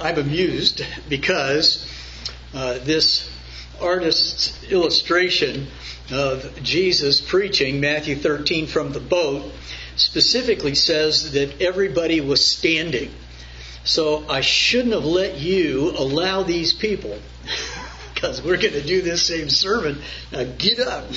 I'm amused because this artist's illustration of Jesus preaching Matthew 13 from the boat specifically says that everybody was standing. So I shouldn't have let you allow these people, because we're going to do this same sermon. Now get up.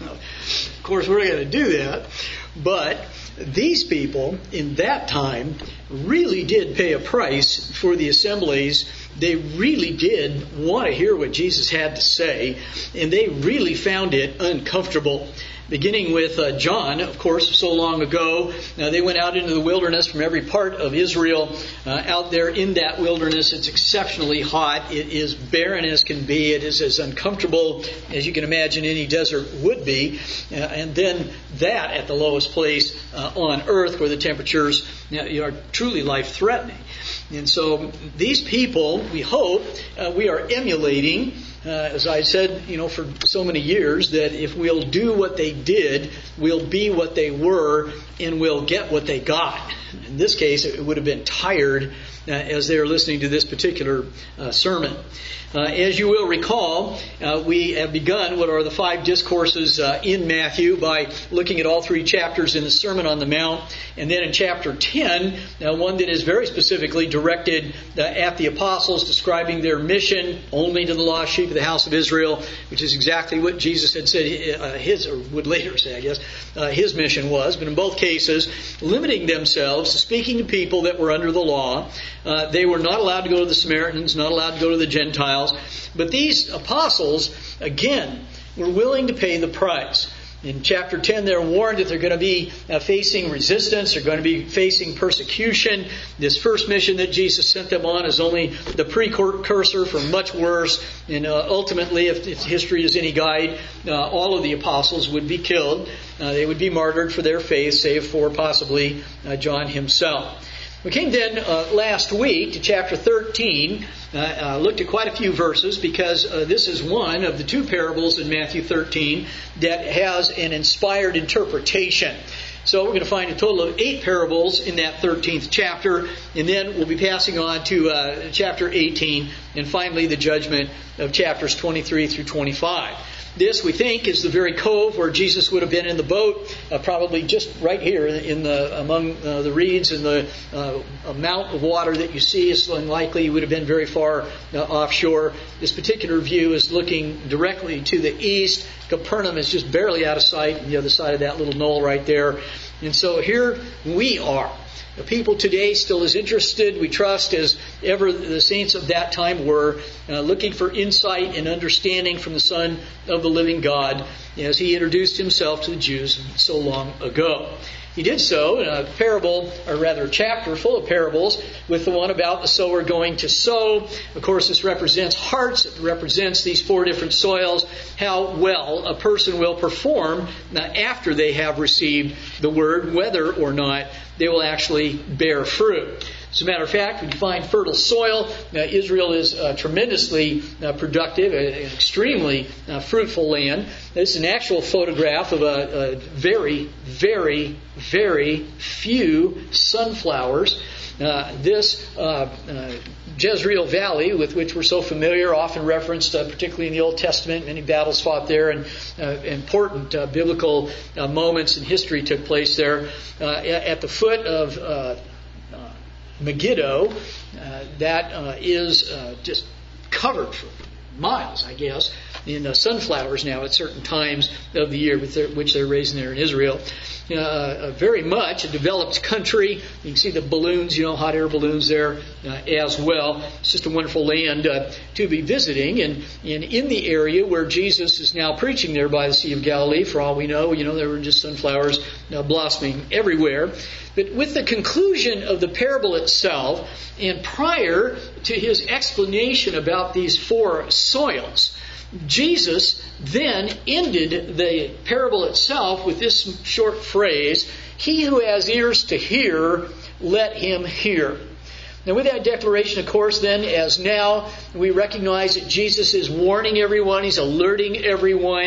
Of course, we're going to do that. But these people in that time really did pay a price for the assemblies. They really did want to hear what Jesus had to say, and they really found it uncomfortable. Beginning with John, of course, so long ago, they went out into the wilderness from every part of Israel. Out there in that wilderness, it's exceptionally hot. It is barren as can be. It is as uncomfortable as you can imagine any desert would be. And then that at the lowest place on earth, where the temperatures are truly life-threatening. And so these people, we hope, we are emulating. As I said, for so many years, that if we'll do what they did, we'll be what they were, and we'll get what they got. In this case, it would have been tired as they are listening to this particular sermon. As you will recall, we have begun what are the 5 discourses in Matthew by looking at all 3 chapters in the Sermon on the Mount. And then in chapter 10, one that is very specifically directed at the apostles, describing their mission only to the lost sheep of the house of Israel, which is exactly what Jesus had said or would later say, I guess, his mission was. But in both cases, limiting themselves to speaking to people that were under the law. They were not allowed to go to the Samaritans, not allowed to go to the Gentiles. But these apostles, again, were willing to pay the price. In chapter 10, they're warned that they're going to be facing resistance. They're going to be facing persecution. This first mission that Jesus sent them on is only the precursor for much worse. And ultimately, if history is any guide, all of the apostles would be killed. They would be martyred for their faith, save for possibly John himself. We came then last week to chapter 13, looked at quite a few verses because this is one of the 2 parables in Matthew 13 that has an inspired interpretation. So we're going to find a total of 8 parables in that 13th chapter, and then we'll be passing on to chapter 18, and finally the judgment of chapters 23 through 25. This, we think, is the very cove where Jesus would have been in the boat, probably just right here among the reeds and the amount of water that you see is unlikely he would have been very far offshore. This particular view is looking directly to the east. Capernaum is just barely out of sight on the other side of that little knoll right there. And so here we are. The people today still as interested, we trust, as ever the saints of that time were, looking for insight and understanding from the Son of the living God as he introduced himself to the Jews so long ago. He did so in a parable, or rather a chapter full of parables, with the one about the sower going to sow. Of course, this represents hearts. It represents these 4 different soils, how well a person will perform after they have received the word, whether or not they will actually bear fruit. As a matter of fact, when you find fertile soil, Israel is tremendously productive, an extremely fruitful land. This is an actual photograph of a very, very, very few sunflowers. This Jezreel Valley, with which we're so familiar, often referenced, particularly in the Old Testament, many battles fought there, and important biblical moments in history took place there. At the foot of Megiddo, that is just covered for miles, I guess, in sunflowers now at certain times of the year, which they're raising there in Israel. Very much a developed country. You can see the balloons, hot air balloons there as well. It's just a wonderful land to be visiting. And in the area where Jesus is now preaching there by the Sea of Galilee, for all we know, there were just sunflowers blossoming everywhere. But with the conclusion of the parable itself, and prior to his explanation about these 4 soils, Jesus then ended the parable itself with this short phrase, "He who has ears to hear, let him hear." Now with that declaration, of course, then, as now, we recognize that Jesus is warning everyone, he's alerting everyone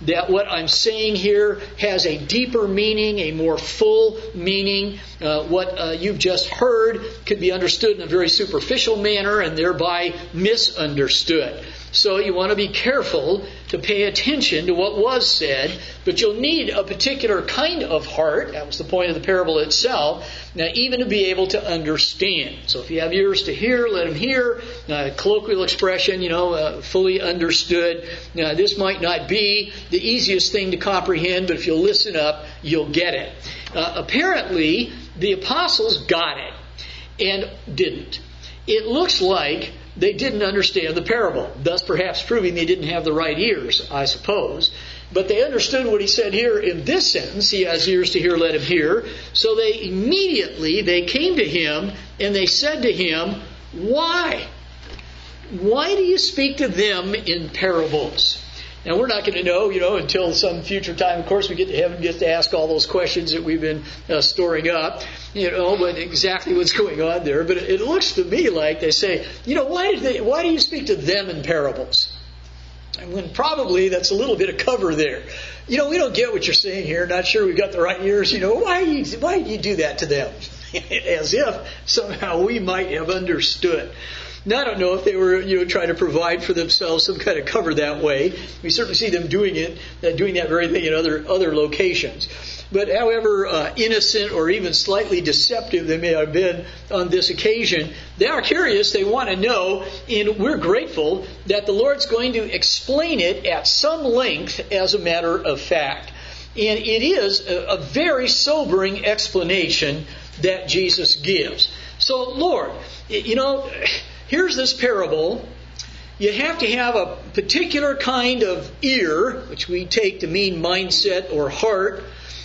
that what I'm saying here has a deeper meaning, a more full meaning. What you've just heard could be understood in a very superficial manner and thereby misunderstood. So you want to be careful to pay attention to what was said, but you'll need a particular kind of heart, that was the point of the parable itself, now even to be able to understand. So if you have ears to hear, let them hear. Colloquial expression, fully understood. Now this might not be the easiest thing to comprehend, but if you'll listen up, you'll get it. Apparently, the apostles got it and didn't. It looks like they didn't understand the parable, thus perhaps proving they didn't have the right ears, I suppose. But they understood what he said here in this sentence, he has ears to hear, let him hear. So they came to him and they said to him, why? Why do you speak to them in parables? Now, we're not going to know, until some future time. Of course, we get to heaven, get to ask all those questions that we've been storing up, but exactly what's going on there. But it looks to me like they say, why do you speak to them in parables? And when probably that's a little bit of cover there. We don't get what you're saying here. Not sure we've got the right ears. Why do you do that to them? As if somehow we might have understood. Now, I don't know if they were, trying to provide for themselves some kind of cover that way. We certainly see them doing that very thing in other locations. But however innocent or even slightly deceptive they may have been on this occasion, they are curious. They want to know, and we're grateful that the Lord's going to explain it at some length as a matter of fact. And it is a very sobering explanation that Jesus gives. So, Lord, here's this parable. You have to have a particular kind of ear, which we take to mean mindset or heart,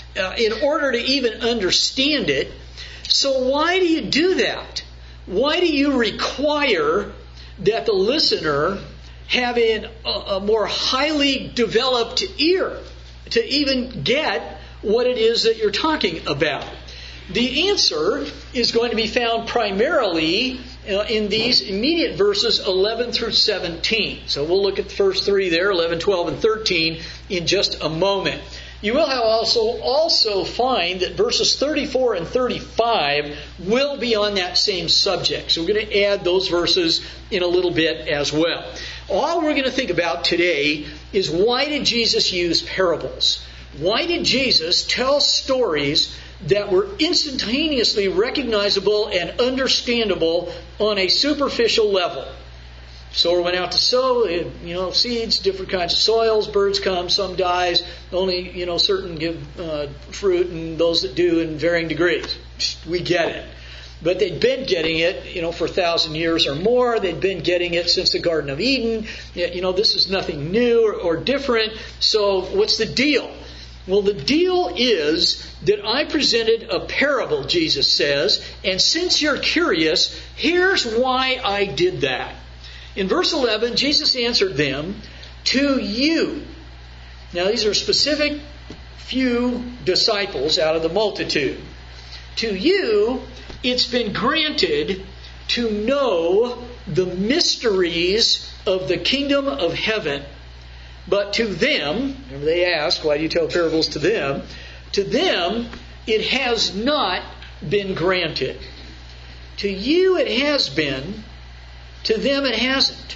in order to even understand it. So why do you do that? Why do you require that the listener have a more highly developed ear to even get what it is that you're talking about? The answer is going to be found primarily in these immediate verses 11 through 17. So we'll look at the first three there, 11, 12, and 13, in just a moment. You will also find that verses 34 and 35 will be on that same subject. So we're going to add those verses in a little bit as well. All we're going to think about today is, why did Jesus use parables? Why did Jesus tell stories that were instantaneously recognizable and understandable on a superficial level? Sower went out to sow, seeds, different kinds of soils. Birds come, some dies. Only, certain give fruit, and those that do in varying degrees. We get it. But they'd been getting it, for 1,000 years or more. They'd been getting it since the Garden of Eden. This is nothing new or different. So what's the deal? Well, the deal is that I presented a parable, Jesus says, and since you're curious, here's why I did that. In verse 11, Jesus answered them, to you. Now, these are specific few disciples out of the multitude. To you, it's been granted to know the mysteries of the kingdom of heaven. But to them, remember they ask, why do you tell parables to them? To them, it has not been granted. To you it has been, to them it hasn't.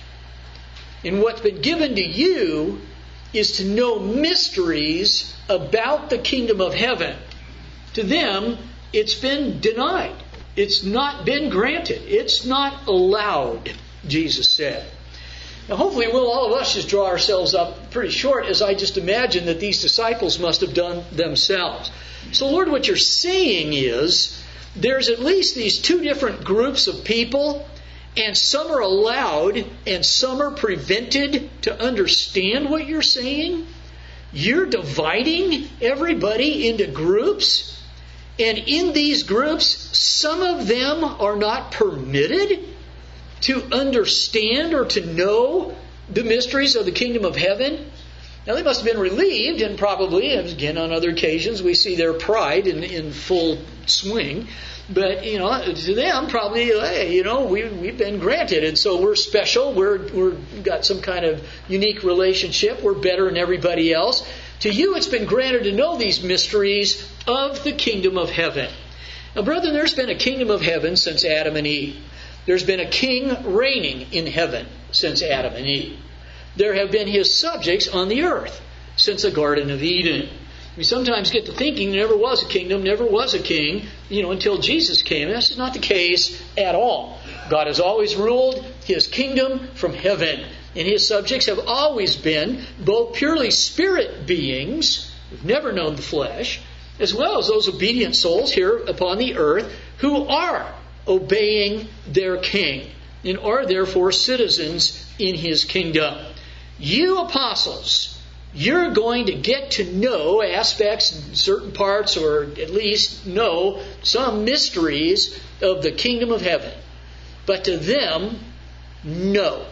And what's been given to you is to know mysteries about the kingdom of heaven. To them, it's been denied. It's not been granted. It's not allowed, Jesus said. Now, hopefully, all of us just draw ourselves up pretty short, as I just imagine that these disciples must have done themselves. So, Lord, what you're saying is there's at least these two different groups of people, and some are allowed and some are prevented to understand what you're saying. You're dividing everybody into groups, and in these groups, some of them are not permitted to understand or to know the mysteries of the kingdom of heaven. Now they must have been relieved, and probably, again on other occasions, we see their pride in full swing. But, to them, probably, hey, we've been granted, and so we're special. We've got some kind of unique relationship. We're better than everybody else. To you, it's been granted to know these mysteries of the kingdom of heaven. Now, brethren, there's been a kingdom of heaven since Adam and Eve. There's been a king reigning in heaven since Adam and Eve. There have been his subjects on the earth since the Garden of Eden. We sometimes get to thinking there never was a kingdom, never was a king, until Jesus came. And that's not the case at all. God has always ruled his kingdom from heaven. And his subjects have always been both purely spirit beings, who've never known the flesh, as well as those obedient souls here upon the earth who are obeying their king and are therefore citizens in his kingdom. You apostles, you're going to get to know aspects, certain parts, or at least know some mysteries of the kingdom of heaven. But to them, no.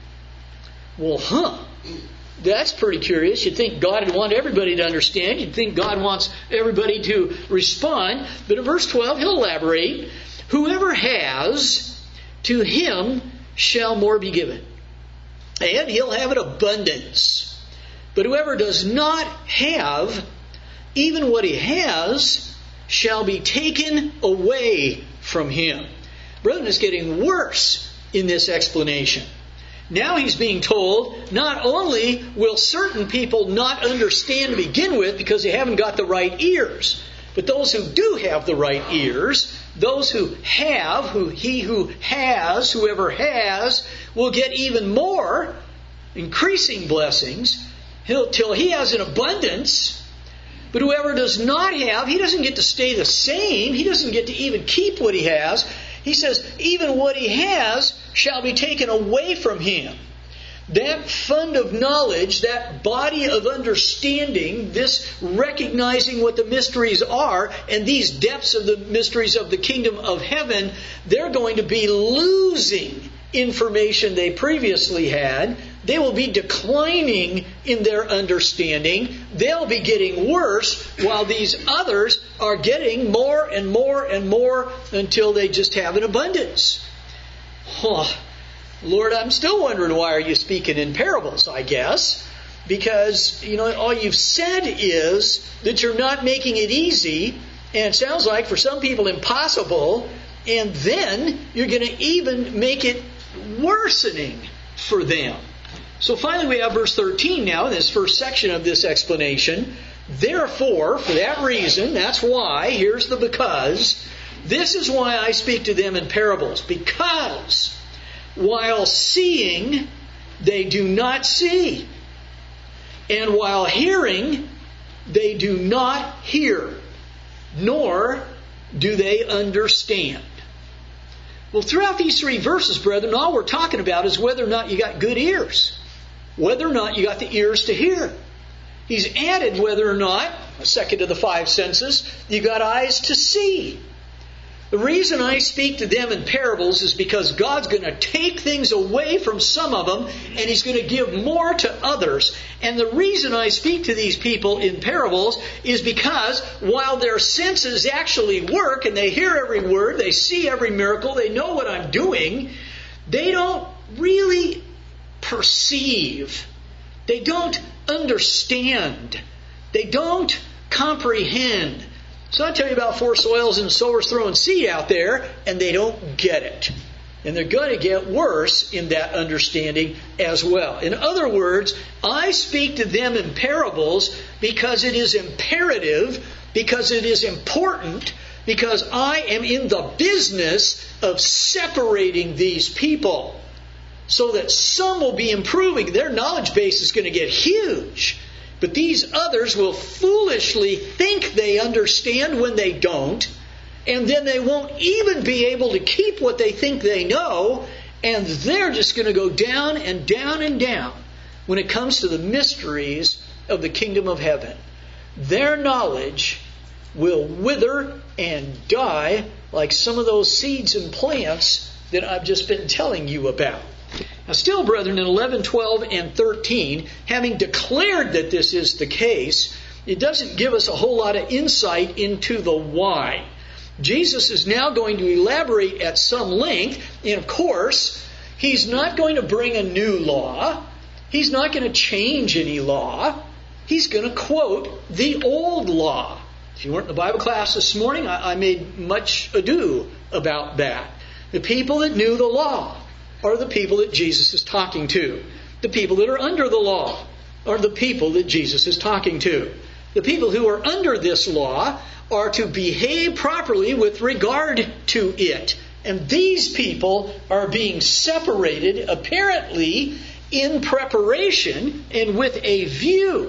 Well, that's pretty curious. You'd think God would want everybody to understand. You'd think God wants everybody to respond. But in verse 12, he'll elaborate. Whoever has, to him shall more be given. And he'll have an abundance. But whoever does not have, even what he has, shall be taken away from him. Brethren, it's getting worse in this explanation. Now he's being told, not only will certain people not understand to begin with because they haven't got the right ears, but those who do have the right ears, those who have, whoever has, will get even more, increasing blessings, till he has an abundance. But whoever does not have, he doesn't get to stay the same. He doesn't get to even keep what he has. He says, even what he has shall be taken away from him. That fund of knowledge, that body of understanding, this recognizing what the mysteries are, and these depths of the mysteries of the kingdom of heaven, they're going to be losing information they previously had. They will be declining in their understanding. They'll be getting worse, while these others are getting more and more and more until they just have an abundance. Oh, Lord, I'm still wondering, why are you speaking in parables, I guess? Because, all you've said is that you're not making it easy, and it sounds like for some people impossible, and then you're going to even make it worsening for them. So finally we have verse 13 now, in this first section of this explanation. Therefore, for that reason, that's why, here's the because, this is why I speak to them in parables. Because while seeing, they do not see. And while hearing, they do not hear. Nor do they understand. Well, throughout these three verses, brethren, all we're talking about is whether or not you got good ears. Whether or not you got the ears to hear. He's added whether or not, a second of the five senses, you got eyes to see. The reason I speak to them in parables is because God's going to take things away from some of them, and He's going to give more to others. And the reason I speak to these people in parables is because while their senses actually work, and they hear every word, they see every miracle, they know what I'm doing, they don't really perceive. They don't understand. They don't comprehend. So I tell you about four soils and sowers throwing seed out there, and they don't get it. And they're going to get worse in that understanding as well. In other words, I speak to them in parables because it is imperative, because it is important, because I am in the business of separating these people so that some will be improving. Their knowledge base is going to get huge. But these others will foolishly think they understand when they don't, and then they won't even be able to keep what they think they know, and they're just going to go down and down and down when it comes to the mysteries of the kingdom of heaven. Their knowledge will wither and die like some of those seeds and plants that I've just been telling you about. Now still, brethren, in 11, 12, and 13, having declared that this is the case, it doesn't give us a whole lot of insight into the why. Jesus is now going to elaborate at some length, and of course, He's not going to bring a new law. He's not going to change any law. He's going to quote the old law. If you weren't in the Bible class this morning, I made much ado about that. The people that knew the law are the people that Jesus is talking to. The people that are under the law are the people that Jesus is talking to. The people who are under this law are to behave properly with regard to it. And these people are being separated, apparently, in preparation and with a view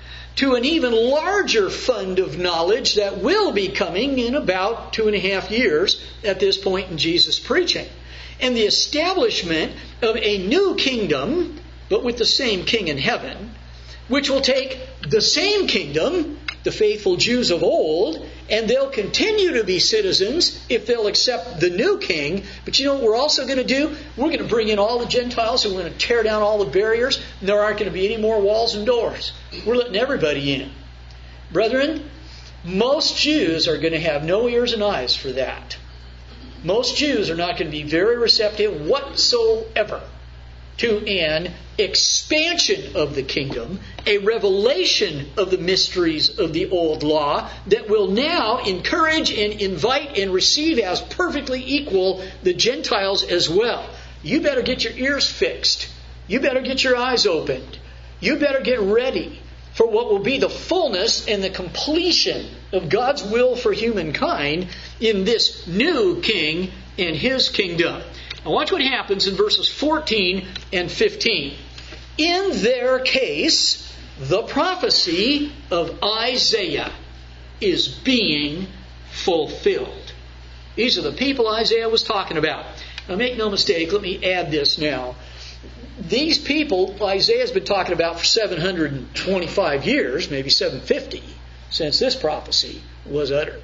to an even larger fund of knowledge that will be coming in about 2.5 years at this point in Jesus' preaching. And the establishment of a new kingdom, but with the same king in heaven, which will take the same kingdom, the faithful Jews of old, and they'll continue to be citizens if they'll accept the new king. But you know what we're also going to do? We're going to bring in all the Gentiles and we're going to tear down all the barriers, and there aren't going to be any more walls and doors. We're letting everybody in. Brethren, most Jews are going to have no ears and eyes for that. Most Jews are not going to be very receptive whatsoever to an expansion of the kingdom, a revelation of the mysteries of the old law that will now encourage and invite and receive as perfectly equal the Gentiles as well. You better get your ears fixed. You better get your eyes opened. You better get ready for what will be the fullness and the completion of God's will for humankind in this new king and His kingdom. Now watch what happens in verses 14 and 15. In their case, the prophecy of Isaiah is being fulfilled. These are the people Isaiah was talking about. Now make no mistake, let me add this now. These people Isaiah's been talking about for 725 years, maybe 750, since this prophecy was uttered.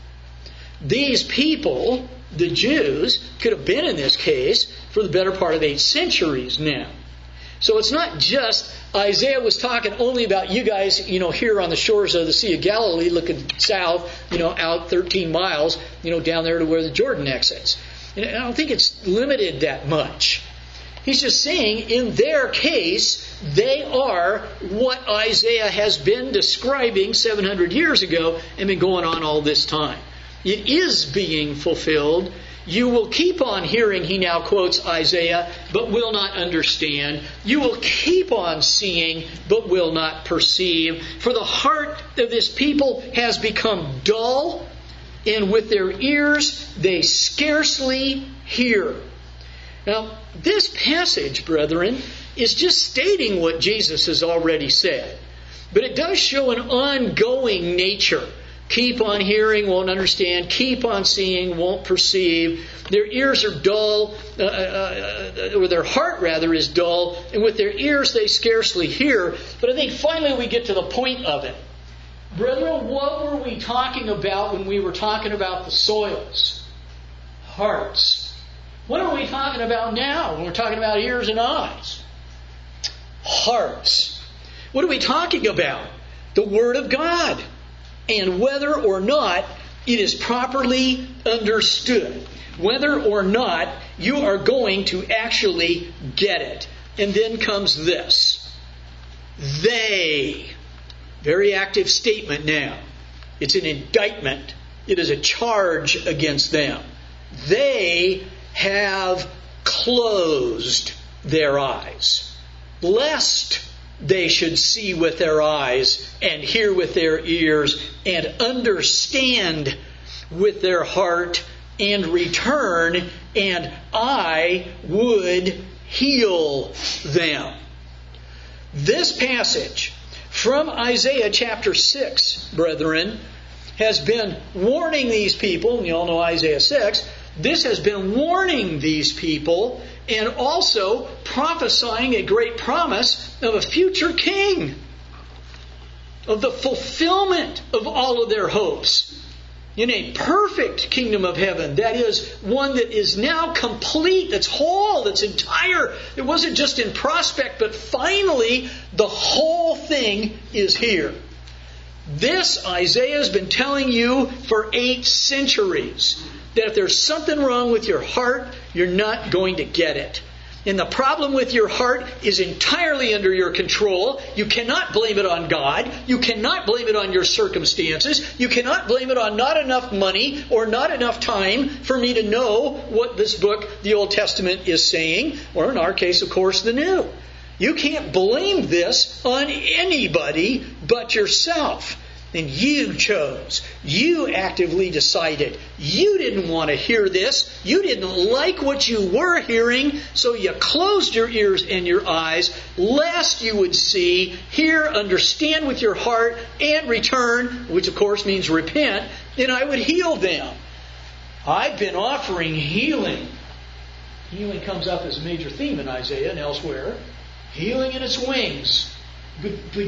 These people, the Jews, could have been in this case for the better part of 8 centuries now. So it's not just Isaiah was talking only about you guys, here on the shores of the Sea of Galilee, looking south, out 13 miles, down there to where the Jordan exits. And I don't think it's limited that much. He's just saying, in their case, they are what Isaiah has been describing 700 years ago and been going on all this time. It is being fulfilled. You will keep on hearing, he now quotes Isaiah, but will not understand. You will keep on seeing, but will not perceive. For the heart of this people has become dull, and with their ears they scarcely hear. Now, this passage, brethren, is just stating what Jesus has already said. But it does show an ongoing nature. Keep on hearing, won't understand. Keep on seeing, won't perceive. Their ears are dull, or their heart rather is dull, and with their ears they scarcely hear. But I think finally we get to the point of it. Brethren, what were we talking about when we were talking about the soils? Hearts. What are we talking about now when we're talking about ears and eyes? Hearts. What are we talking about? The Word of God. And whether or not it is properly understood. Whether or not you are going to actually get it. And then comes this. They. Very active statement now. It's an indictment. It is a charge against them. They have closed their eyes, lest they should see with their eyes and hear with their ears and understand with their heart and return, and I would heal them. This passage from Isaiah chapter 6, brethren, has been warning these people, and you all know Isaiah 6, this has been warning these people and also prophesying a great promise of a future king, of the fulfillment of all of their hopes. In a perfect kingdom of heaven, that is, one that is now complete, that's whole, that's entire. It wasn't just in prospect, but finally the whole thing is here. This Isaiah has been telling you for 8 centuries, that if there's something wrong with your heart, you're not going to get it. And the problem with your heart is entirely under your control. You cannot blame it on God. You cannot blame it on your circumstances. You cannot blame it on not enough money or not enough time for me to know what this book, the Old Testament, is saying. Or in our case, of course, the New. You can't blame this on anybody but yourself. And you chose. You actively decided. You didn't want to hear this. You didn't like what you were hearing, so you closed your ears and your eyes, lest you would see, hear, understand with your heart, and return, which of course means repent, and I would heal them. I've been offering healing. Healing comes up as a major theme in Isaiah and elsewhere. Healing in its wings. But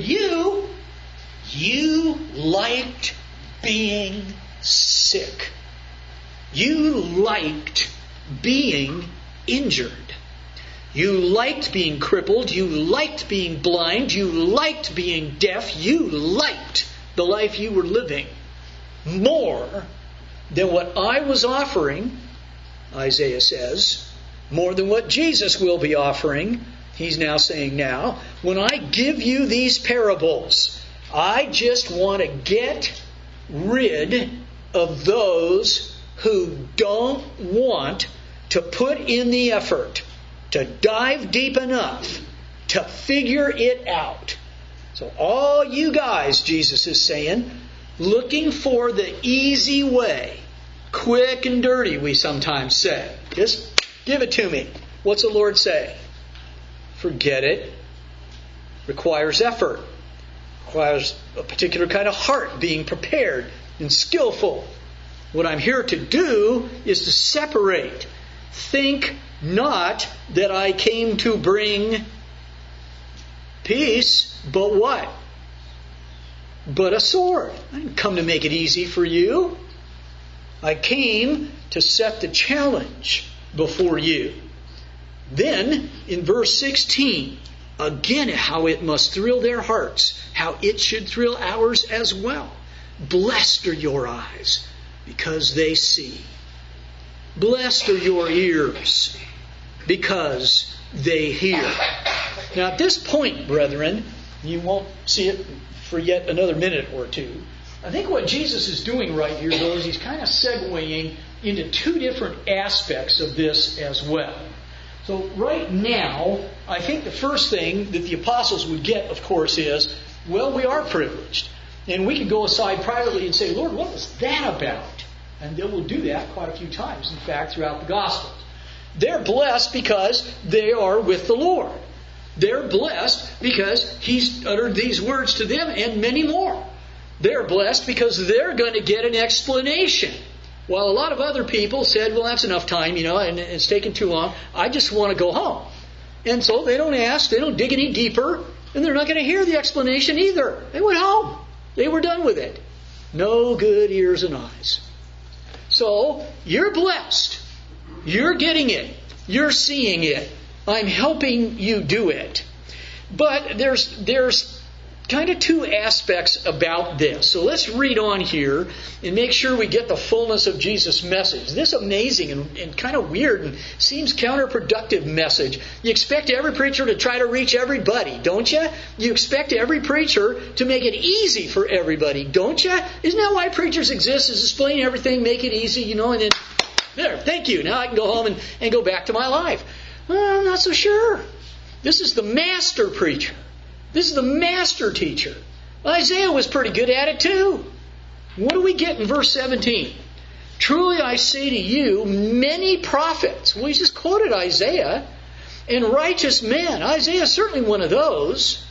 you liked being sick. You liked being injured. You liked being crippled. You liked being blind. You liked being deaf. You liked the life you were living more than what I was offering, Isaiah says, more than what Jesus will be offering. He's now saying now, when I give you these parables, I just want to get rid of those who don't want to put in the effort to dive deep enough to figure it out. So all you guys, Jesus is saying, looking for the easy way, quick and dirty, we sometimes say. Just give it to me. What's the Lord say? Forget it. Requires effort. Requires a particular kind of heart being prepared and skillful. What I'm here to do is to separate. Think not that I came to bring peace, but what? But a sword. I didn't come to make it easy for you. I came to set the challenge before you. Then, in verse 16, again, how it must thrill their hearts, how it should thrill ours as well. Blessed are your eyes, because they see. Blessed are your ears, because they hear. Now, at this point, brethren, you won't see it for yet another minute or two. I think what Jesus is doing right here, though, is he's kind of segueing into 2 different aspects of this as well. So right now, I think the first thing that the apostles would get, of course, is, well, we are privileged. And we can go aside privately and say, Lord, what was that about? And they will do that quite a few times, in fact, throughout the Gospels. They're blessed because they are with the Lord. They're blessed because He's uttered these words to them and many more. They're blessed because they're going to get an explanation. While a lot of other people said, well, that's enough time, and it's taken too long. I just want to go home. And so they don't ask, they don't dig any deeper, and they're not going to hear the explanation either. They went home. They were done with it. No good ears and eyes. So, you're blessed. You're getting it. You're seeing it. I'm helping you do it. But there's kind of 2 aspects about this. So let's read on here and make sure we get the fullness of Jesus' message. This amazing and kind of weird and seems counterproductive message. You expect every preacher to try to reach everybody, don't you? You expect every preacher to make it easy for everybody, don't you? Isn't that why preachers exist? Is explain everything, make it easy, and then, there, thank you. Now I can go home and go back to my life. Well, I'm not so sure. This is the master preacher. This is the master teacher. Isaiah was pretty good at it too. What do we get in verse 17? Truly I say to you, many prophets. Well, he just quoted Isaiah. And righteous men. Isaiah is certainly one of those.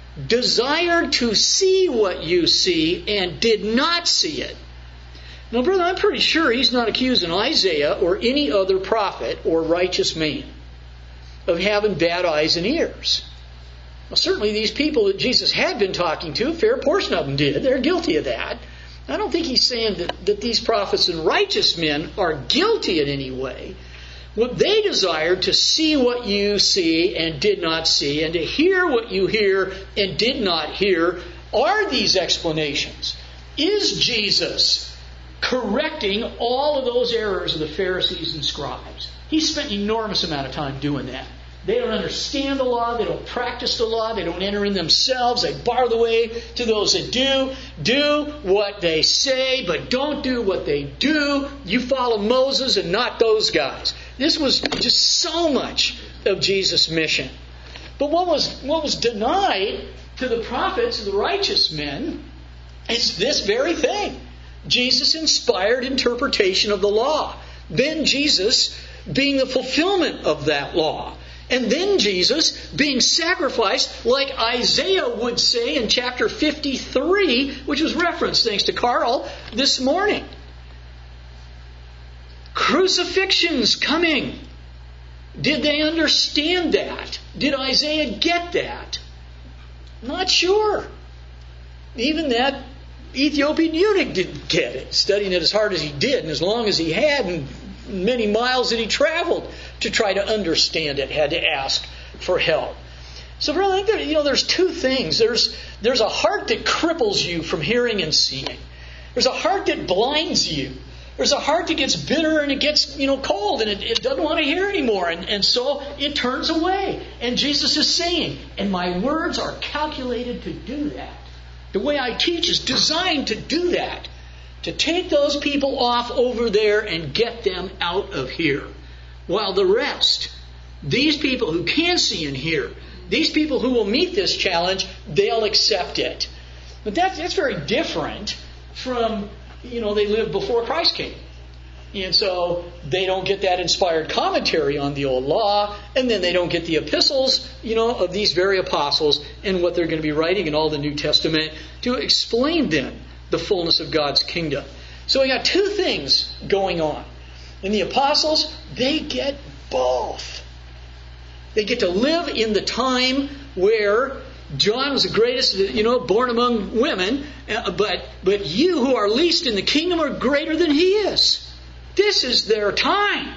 Desired to see what you see and did not see it. Now, brother, I'm pretty sure he's not accusing Isaiah or any other prophet or righteous man of having bad eyes and ears. Well, certainly these people that Jesus had been talking to, a fair portion of them did. They're guilty of that. I don't think he's saying that these prophets and righteous men are guilty in any way. What they desired to see what you see and did not see, and to hear what you hear and did not hear, are these explanations. Is Jesus correcting all of those errors of the Pharisees and scribes? He spent an enormous amount of time doing that. They don't understand the law. They don't practice the law. They don't enter in themselves. They bar the way to those that do. Do what they say, but don't do what they do. You follow Moses and not those guys. This was just so much of Jesus' mission. But what was denied to the prophets, the righteous men, is this very thing. Jesus' inspired interpretation of the law. Then Jesus being the fulfillment of that law. And then Jesus being sacrificed, like Isaiah would say in chapter 53, which was referenced, thanks to Carl, this morning. Crucifixion's coming. Did they understand that? Did Isaiah get that? Not sure. Even that Ethiopian eunuch didn't get it, studying it as hard as he did and as long as he had, and many miles that he traveled to try to understand it, had to ask for help. So really, there's two things. There's a heart that cripples you from hearing and seeing. There's a heart that blinds you. There's a heart that gets bitter and it gets cold and it doesn't want to hear anymore. And so it turns away. And Jesus is saying, and my words are calculated to do that. The way I teach is designed to do that. To take those people off over there and get them out of here. While the rest, these people who can see and hear, these people who will meet this challenge, they'll accept it. But that's very different from, they lived before Christ came. And so they don't get that inspired commentary on the old law, and then they don't get the epistles, of these very apostles and what they're going to be writing in all the New Testament to explain then the fullness of God's kingdom. So we got two things going on. And the apostles, they get both. They get to live in the time where John was the greatest, born among women, but you who are least in the kingdom are greater than he is. This is their time.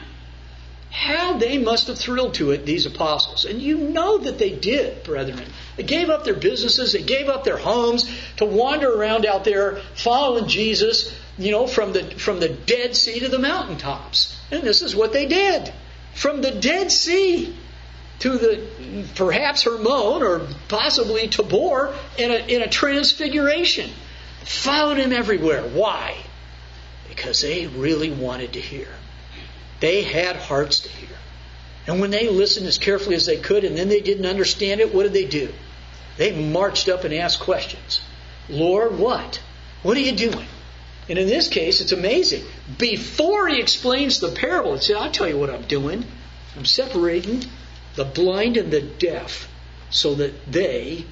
How they must have thrilled to it, these apostles. And you know that they did, brethren. They gave up their businesses, they gave up their homes to wander around out there following Jesus, from the Dead Sea to the mountaintops. And this is what they did. From the Dead Sea to the perhaps Hermon or possibly Tabor in a transfiguration. Followed him everywhere. Why? Because they really wanted to hear. They had hearts to hear. And when they listened as carefully as they could and then they didn't understand it, what did they do? They marched up and asked questions. Lord, what? What are you doing? And in this case, it's amazing. Before he explains the parable, he said, I'll tell you what I'm doing. I'm separating the blind and the deaf so that they,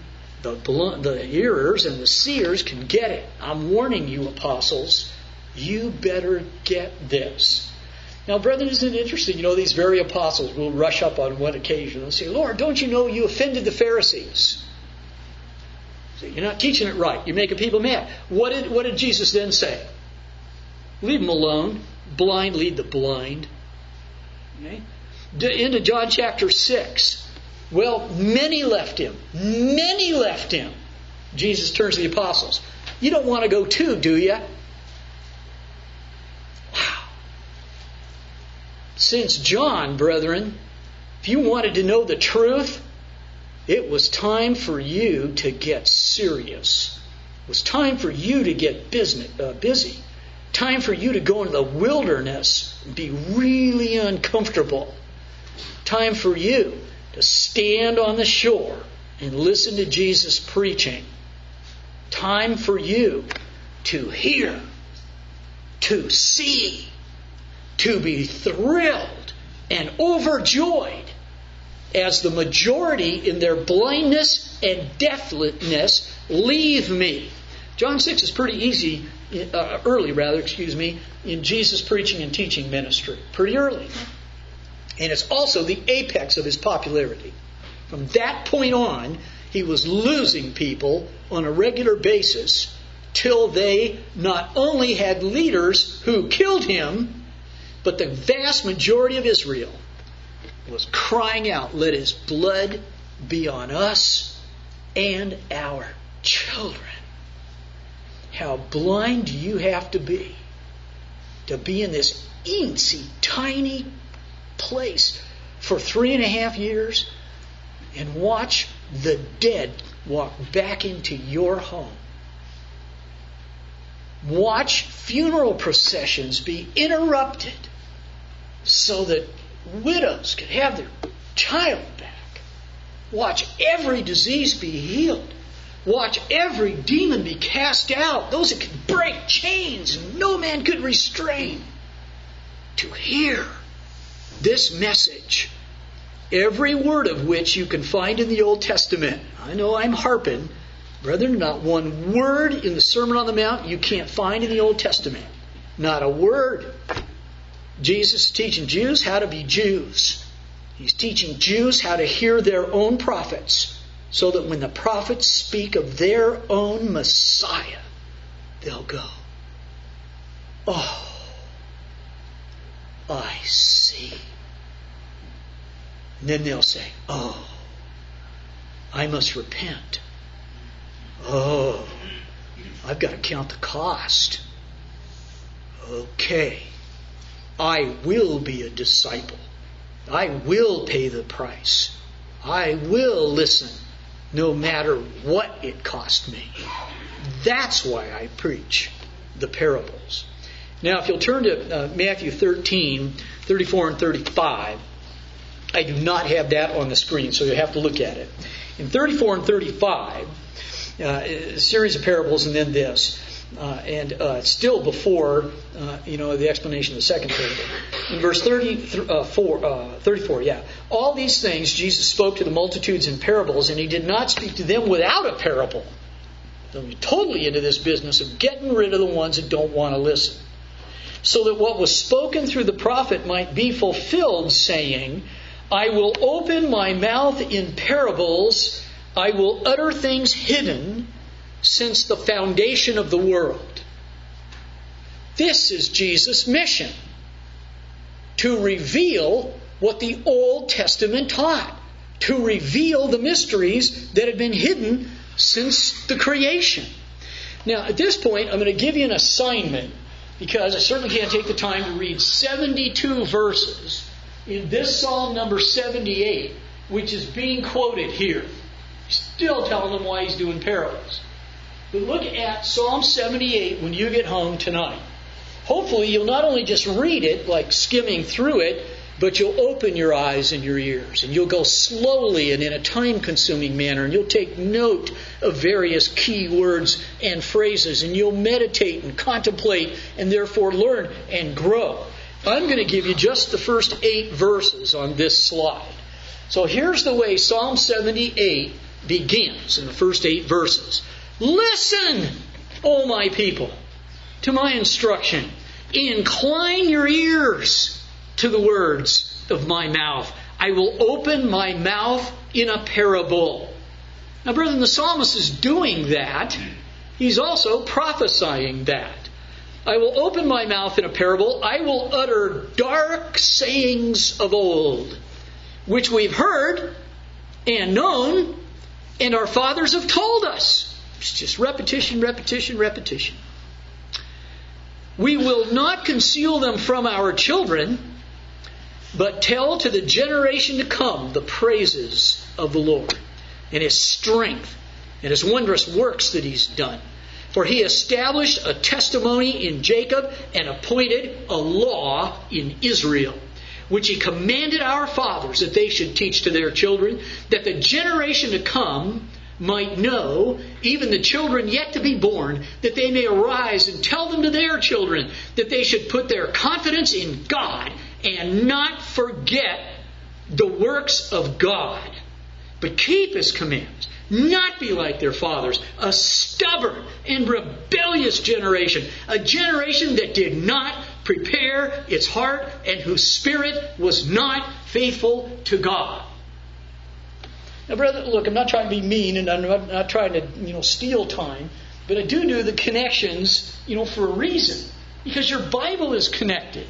the hearers and the seers, can get it. I'm warning you, apostles. You better get this. Now, brethren, isn't it interesting? These very apostles will rush up on one occasion and say, Lord, don't you know you offended the Pharisees? So you're not teaching it right. You're making people mad. What did Jesus then say? Leave them alone. Blind lead the blind. Okay? Into John chapter 6. Well, many left him. Many left him. Jesus turns to the apostles. You don't want to go too, do you? Since John, brethren, if you wanted to know the truth, it was time for you to get serious. It was time for you to get busy. Time for you to go into the wilderness and be really uncomfortable. Time for you to stand on the shore and listen to Jesus preaching. Time for you to hear, to see, to be thrilled and overjoyed as the majority in their blindness and deafness leave me. John 6 is pretty early in Jesus' preaching and teaching ministry. Pretty early. And it's also the apex of his popularity. From that point on, he was losing people on a regular basis till they not only had leaders who killed him, but the vast majority of Israel was crying out, "Let his blood be on us and our children." How blind do you have to be in this eensy, tiny place for 3.5 years and watch the dead walk back into your home? Watch funeral processions be interrupted so that widows could have their child back. Watch every disease be healed. Watch every demon be cast out. Those that could break chains and no man could restrain. To hear this message, every word of which you can find in the Old Testament. I know I'm harping. Brethren, not one word in the Sermon on the Mount you can't find in the Old Testament. Not a word. Jesus is teaching Jews how to be Jews. He's teaching Jews how to hear their own prophets, so that when the prophets speak of their own Messiah, they'll go, "Oh, I see." And then they'll say, "Oh, I must repent. Oh, I've got to count the cost. Okay, I will be a disciple. I will pay the price. I will listen, no matter what it cost me." That's why I preach the parables. Now, if you'll turn to Matthew 13, 34 and 35, I do not have that on the screen, so you'll have to look at it. In 34 and 35, a series of parables and then this. Still before, the explanation of the second parable. In verse 34, all these things Jesus spoke to the multitudes in parables, and he did not speak to them without a parable. So he's totally into this business of getting rid of the ones that don't want to listen. So that what was spoken through the prophet might be fulfilled, saying, "I will open my mouth in parables, I will utter things hidden since the foundation of the world." This is Jesus' mission, to reveal what the Old Testament taught, to reveal the mysteries that had been hidden since the creation. Now, at this point, I'm going to give you an assignment, because I certainly can't take the time to read 72 verses in this Psalm number 78, which is being quoted here. Still telling them why he's doing parables. But look at Psalm 78 when you get home tonight. Hopefully you'll not only just read it, like skimming through it, but you'll open your eyes and your ears, and you'll go slowly and in a time-consuming manner, and you'll take note of various key words and phrases, and you'll meditate and contemplate and therefore learn and grow. I'm going to give you just the first 8 verses on this slide. So here's the way Psalm 78 begins in the first 8 verses. "Listen, O my people, to my instruction. Incline your ears to the words of my mouth. I will open my mouth in a parable." Now, brethren, the psalmist is doing that. He's also prophesying that. "I will open my mouth in a parable. I will utter dark sayings of old, which we've heard and known, and our fathers have told us." It's just repetition, repetition, repetition. "We will not conceal them from our children, but tell to the generation to come the praises of the Lord and His strength and His wondrous works that He's done. For He established a testimony in Jacob and appointed a law in Israel, which He commanded our fathers that they should teach to their children, that the generation to come might know, even the children yet to be born, that they may arise and tell them to their children, that they should put their confidence in God and not forget the works of God, but keep His commands, not be like their fathers, a stubborn and rebellious generation, a generation that did not prepare its heart and whose spirit was not faithful to God." Now, brother, look, I'm not trying to be mean, and I'm not trying to, steal time, But I do the connections, for a reason. Because your Bible is connected.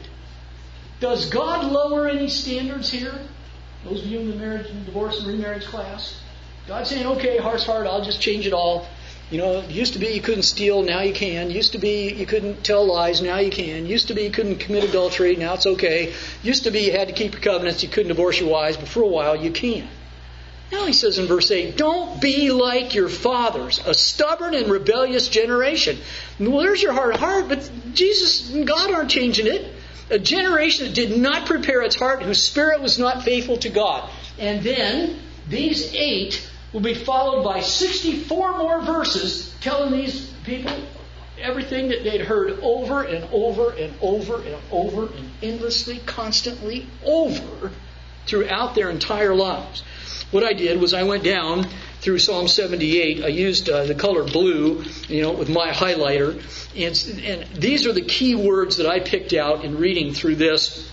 Does God lower any standards here? Those of you in the marriage and divorce and remarriage class. God's saying, okay, heart's heart, I'll just change it all. It used to be you couldn't steal, now you can. Used to be you couldn't tell lies, now you can. Used to be you couldn't commit adultery, now it's okay. Used to be you had to keep your covenants, you couldn't divorce your wives, but for a while you can. Now he says in verse 8, don't be like your fathers, a stubborn and rebellious generation. Well, there's your heart, but Jesus and God aren't changing it. A generation that did not prepare its heart, whose spirit was not faithful to God. And then these 8 will be followed by 64 more verses telling these people everything that they'd heard over and over and over and over and endlessly, constantly over throughout their entire lives. What I did was I went down through Psalm 78. I used the color blue, with my highlighter. And these are the key words that I picked out in reading through this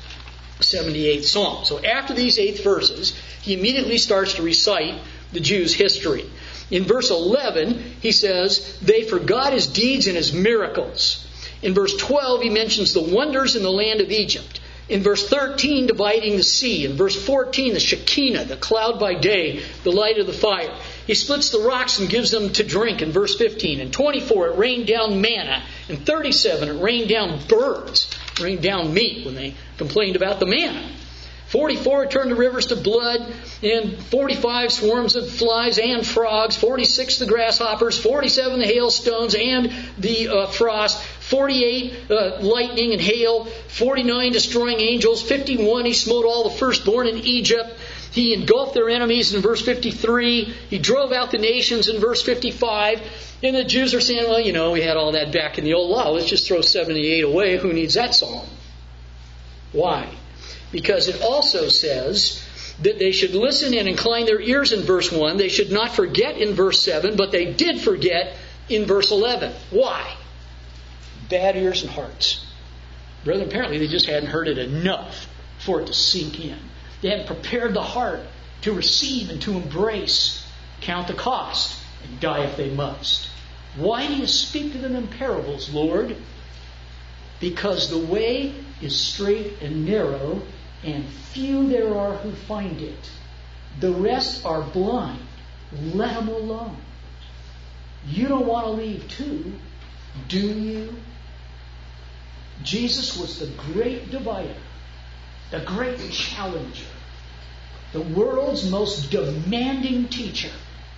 78th Psalm. So after these 8 verses, he immediately starts to recite the Jews' history. In verse 11, he says, they forgot his deeds and his miracles. In verse 12, he mentions the wonders in the land of Egypt. In verse 13, dividing the sea. In verse 14, the Shekinah, the cloud by day, the light of the fire. He splits the rocks and gives them to drink in verse 15. In 24, it rained down manna. In 37, it rained down birds. It rained down meat when they complained about the manna. 44, it turned the rivers to blood. And 45, swarms of flies and frogs. 46, the grasshoppers. 47, the hailstones and the frost. 48, lightning and hail. 49, destroying angels. 51, he smote all the firstborn in Egypt. He engulfed their enemies in verse 53. He drove out the nations in verse 55. And the Jews are saying, well, we had all that back in the old law. Let's just throw 78 away. Who needs that psalm? Why? Because it also says that they should listen and incline their ears in verse 1. They should not forget in verse 7, but they did forget in verse 11. Why? Bad ears and hearts. Brethren, apparently they just hadn't heard it enough for it to sink in. They hadn't prepared the heart to receive and to embrace, count the cost, and die if they must. Why do you speak to them in parables, Lord? Because the way is straight and narrow, and few there are who find it. The rest are blind. Let them alone. You don't want to leave too, do you? Jesus was the great divider, the great challenger, the world's most demanding teacher.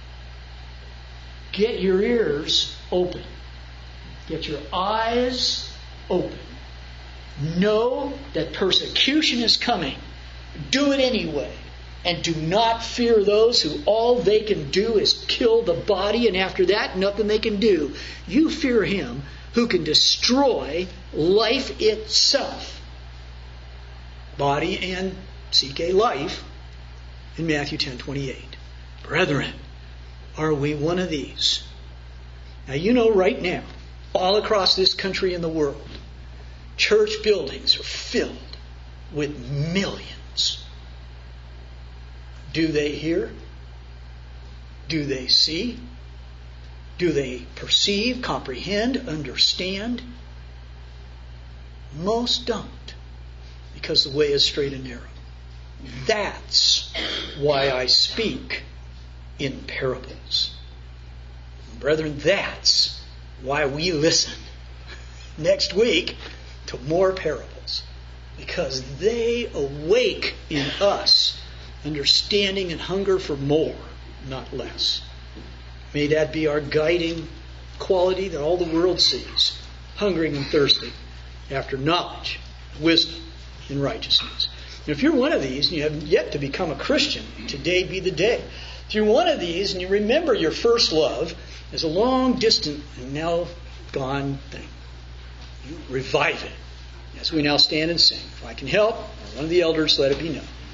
Get your ears open. Get your eyes open. Know that persecution is coming. Do it anyway. And do not fear those who all they can do is kill the body, and after that, nothing they can do. You fear him who can destroy life itself. Body and CK life in Matthew 10:28. Brethren, are we one of these? Now right now, all across this country and the world, church buildings are filled with millions. Do they hear? Do they see? Do they perceive, comprehend, understand? Most don't, because the way is straight and narrow. That's why I speak in parables. Brethren, that's why we listen next week to more parables, because they awake in us understanding and hunger for more, not less. May that be our guiding quality that all the world sees, hungering and thirsting after knowledge, wisdom, and righteousness. And if you're one of these and you have yet to become a Christian, today be the day. If you're one of these and you remember your first love as a long distant and now gone thing, you revive it. As we now stand and sing, if I can help, or one of the elders, let it be known.